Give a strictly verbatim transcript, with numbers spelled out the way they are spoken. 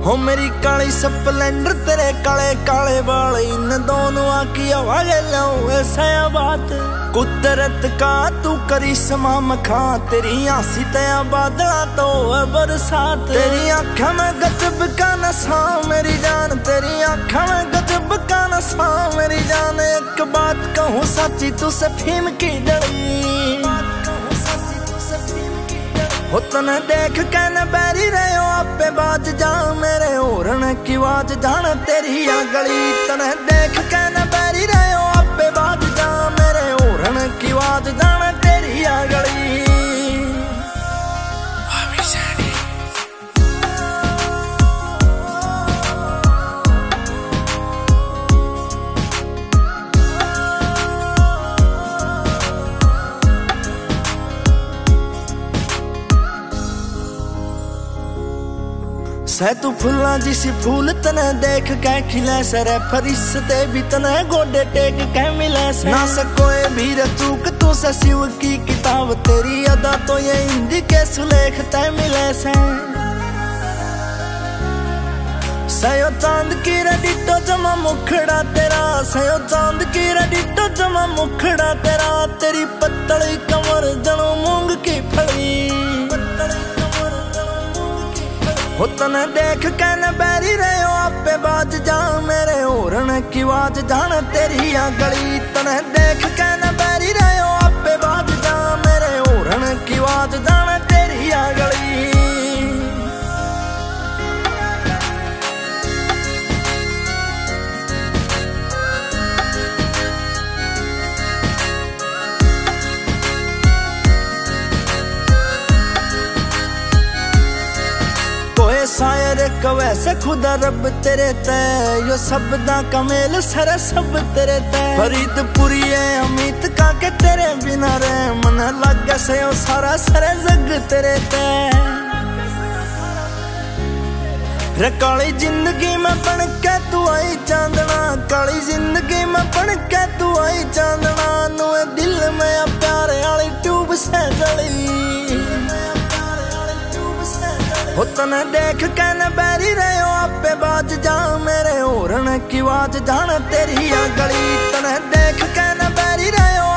हो मेरी काली स्प्लेंडर तेरे काले काले बाल इन दोनों आकी आवाज लो ऐसा बात कुदरत का तू करिश्मा मखा तेरी आसी तया बादला तो बरसात तेरी आँखों में गजब का नशा मेरी जान तेरी आँखों में गजब का नशा मेरी जान एक बात कहूँ सच्ची तू से फीम की डली हो तने देख के न बैरी रहे हो आपे बाज जा मेरे ओरन की आवाज जान तेरी गली तने देख के न बैरी रहे हो आपे बाज जा मेरे ओरन की आवाज जान तेरी गली। सै तू फुल्ला जिसी फूल तने देख के खिले सरे फरिश्ते भी तने गोडे टेक के मिले से ना सकोए भी रचूक तू से शिव की किताब तेरी अदा तो ये हिंदी के सुलेख तय मिले से सयो चांद की रडिटो जमा मुखड़ा तेरा सयो चांद की रडिटो जमा मुखड़ा तेरा तेरी पतली कमर जनो मूंग की फली हो तने देख के न बैरी रहे हो आपे बाज जा मेरे ओरन की आवाज जान तेरी गली तने देख के न बैरी रहे हो आपे बाज जा मेरे ओरन की आवाज जान तेरी गली। शायर कवै से खुदा रब तेरे तय यो शब्दा का मेल सर सब तेरे तय फरीदपुरी अमित का के तेरे बिना रे मन लग से ओ सारा सर जग तेरे तय रे काली जिंदगी में बन के तू आई चांदना काली जिंदगी में बन के तू आई चांदना नुए दिल में प्यार वाली ट्यूब से जली हो तने देख के न बैरी रहे हो आपे बाज जा मेरे ओरन की आवाज जान तेरी गली तने देख के न बैरी रहे हो